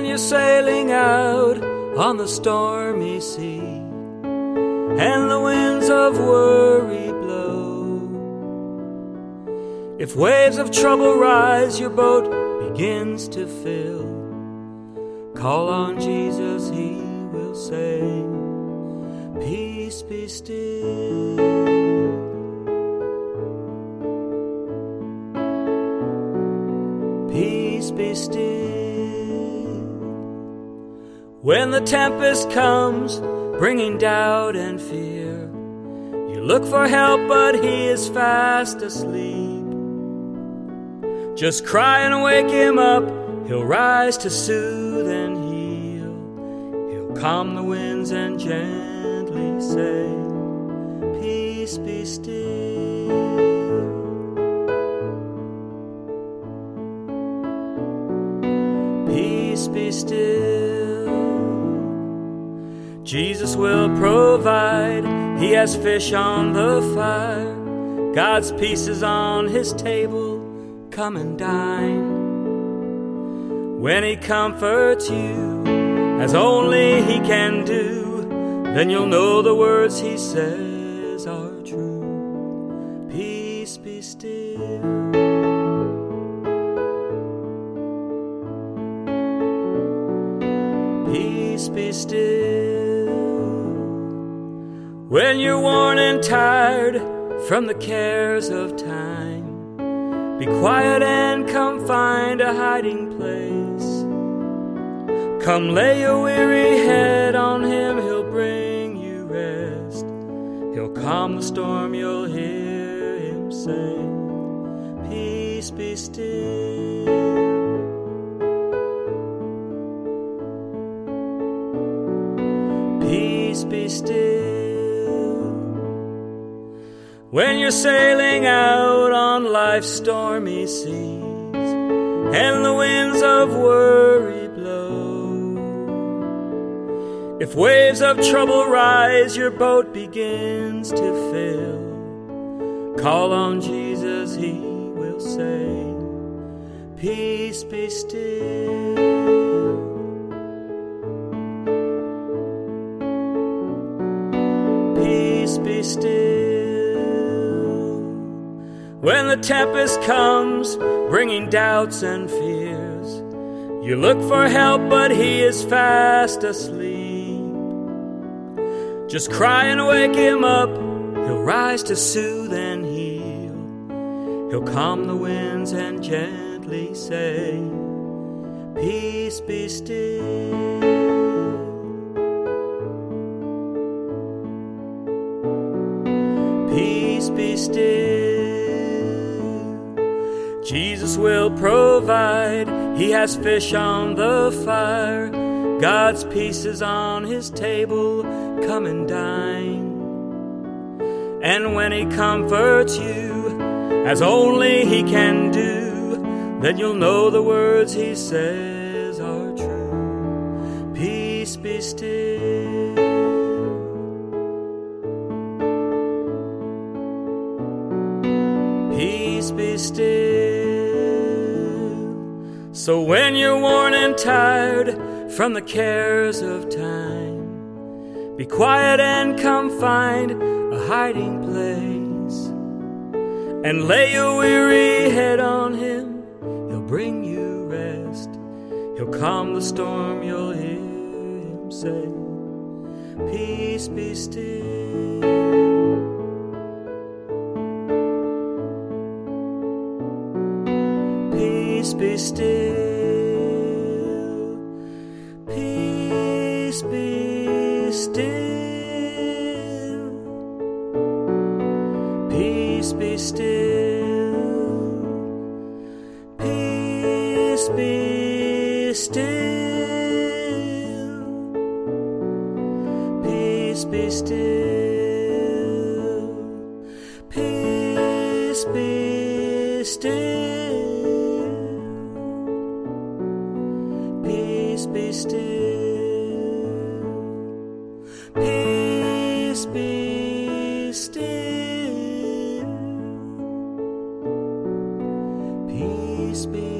when you're sailing out on the stormy sea, and the winds of worry blow. If waves of trouble rise, your boat begins to fill, call on Jesus, he will say, peace be still. Peace be still. When the tempest comes, bringing doubt and fear, you look for help, but he is fast asleep. Just cry and wake him up, he'll rise to soothe and heal. He'll calm the winds and gently say, peace be still. Peace be still. Jesus will provide. He has fish on the fire. God's peace is on his table. Come and dine. When he comforts you as only he can do, then you'll know the words he says are true. Peace be still. Peace be still. When you're worn and tired from the cares of time, be quiet and come find a hiding place. Come lay your weary head on him, he'll bring you rest. He'll calm the storm, you'll hear him say, peace be still. Peace be still. When you're sailing out on life's stormy seas, and the winds of worry blow, if waves of trouble rise, your boat begins to fill, call on Jesus, he will say, peace be still. Peace be still. When the tempest comes, bringing doubts and fears, you look for help, but he is fast asleep. Just cry and wake him up, he'll rise to soothe and heal. He'll calm the winds and gently say, peace be still. Peace be still. Jesus will provide. He has fish on the fire. God's peace is on his table. Come and dine. And when he comforts you, as only he can do, then you'll know the words he says are true. Peace be still. Peace be still. So when you're worn and tired from the cares of time, be quiet and come find a hiding place, and lay your weary head on him. He'll bring you rest. He'll calm the storm. You'll hear him say, peace be still. Peace be still. Peace be still. Peace be still. Peace be still. Peace be still. Peace be still. Peace be still. Peace be still. Peace be